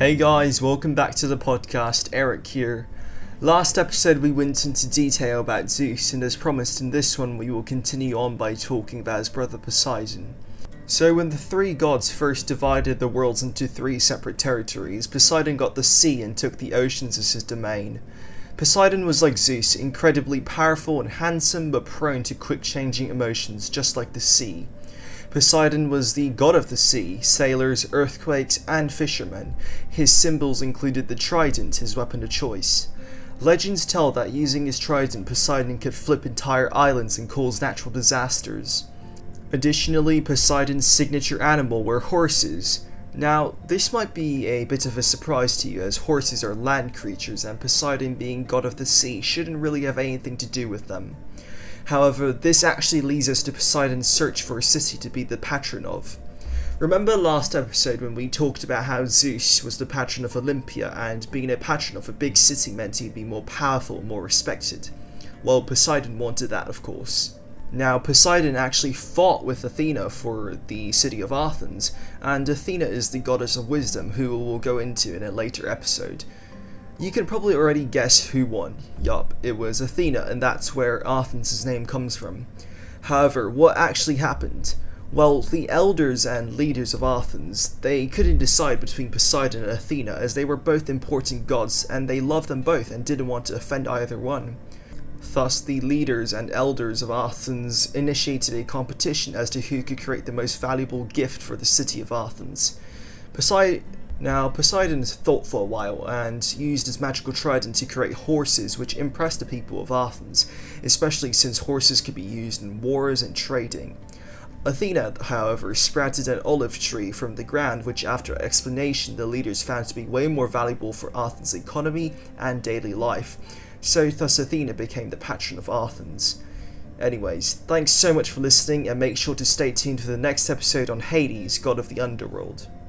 Hey guys, welcome back to the podcast. Eric here. Last episode we went into detail about Zeus, and as promised in this one we will continue on by talking about his brother Poseidon. So when the three gods first divided the worlds into three separate territories, Poseidon got the sea and took the oceans as his domain. Poseidon was like Zeus, incredibly powerful and handsome, but prone to quick changing emotions, just like the sea. Poseidon was the god of the sea, sailors, earthquakes, and fishermen. His symbols included the trident, his weapon of choice. Legends tell that using his trident, Poseidon could flip entire islands and cause natural disasters. Additionally, Poseidon's signature animal were horses. Now, this might be a bit of a surprise to you, as horses are land creatures, and Poseidon being god of the sea shouldn't really have anything to do with them. However, this actually leads us to Poseidon's search for a city to be the patron of. Remember last episode when we talked about how Zeus was the patron of Olympia, and being a patron of a big city meant he'd be more powerful and more respected? Well, Poseidon wanted that, of course. Now, Poseidon actually fought with Athena for the city of Athens, and Athena is the goddess of wisdom, who we'll go into in a later episode. You can probably already guess who won. Yup, it was Athena, and that's where Athens' name comes from. However, what actually happened? Well, the elders and leaders of Athens, they couldn't decide between Poseidon and Athena, as they were both important gods, and they loved them both and didn't want to offend either one. Thus, the leaders and elders of Athens initiated a competition as to who could create the most valuable gift for the city of Athens. Poseidon thought for a while and used his magical trident to create horses, which impressed the people of Athens, especially since horses could be used in wars and trading. Athena, however, sprouted an olive tree from the ground, which after explanation the leaders found to be way more valuable for Athens' economy and daily life, so thus Athena became the patron of Athens. Anyways, thanks so much for listening, and make sure to stay tuned for the next episode on Hades, god of the underworld.